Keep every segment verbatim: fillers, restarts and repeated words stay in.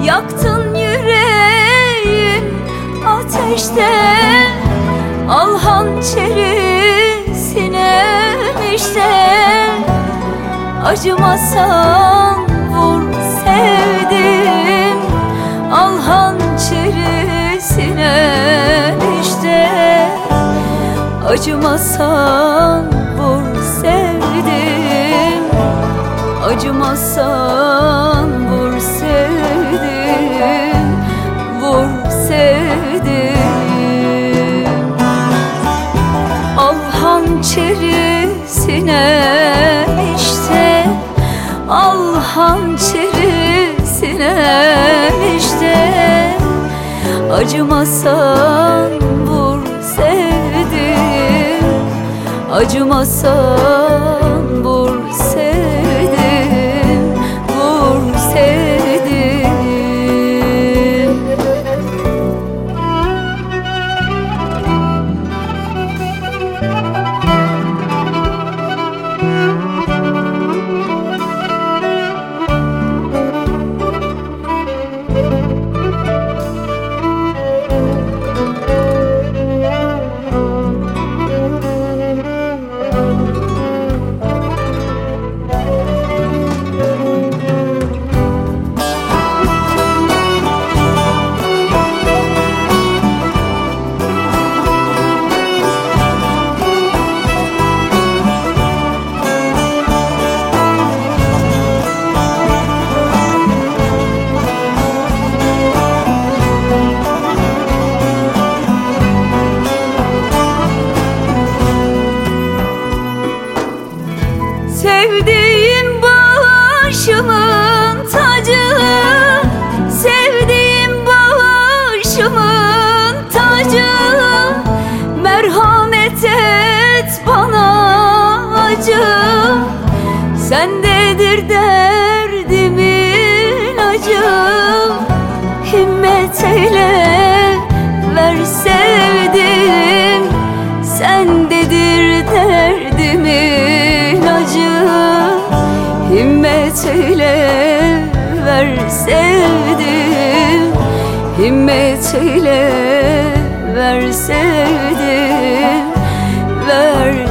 Yaktın yüreğim ateşte, al hançeri sinemişte. Acımasan vur sevdim, al hançeri sinemişte. Acımasan vur sevdim, acımasan vur sevdim, vur sevdim. Al hançeri sinemişte, al hançeri sinemişte. Acımasan vur sevdim, acımasan vur sevdim, vur sevdim. Sevdiğim başımın tacı, sevdiğim başımın tacı. Merhamet et bana acı, sendedir derdimin acı. Himmet eyle ver sevdim, sendedir derdimin acı. Himmet eyle ver sevdim, himmet eyle ver sevdim, ver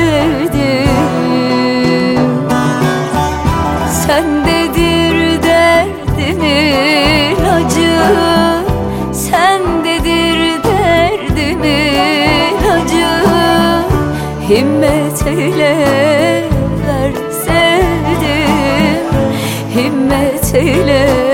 sevdim. Sendedir derdimin acı, sendedir derdimin acı. Himmet eyle ver sevdim, himmet eyle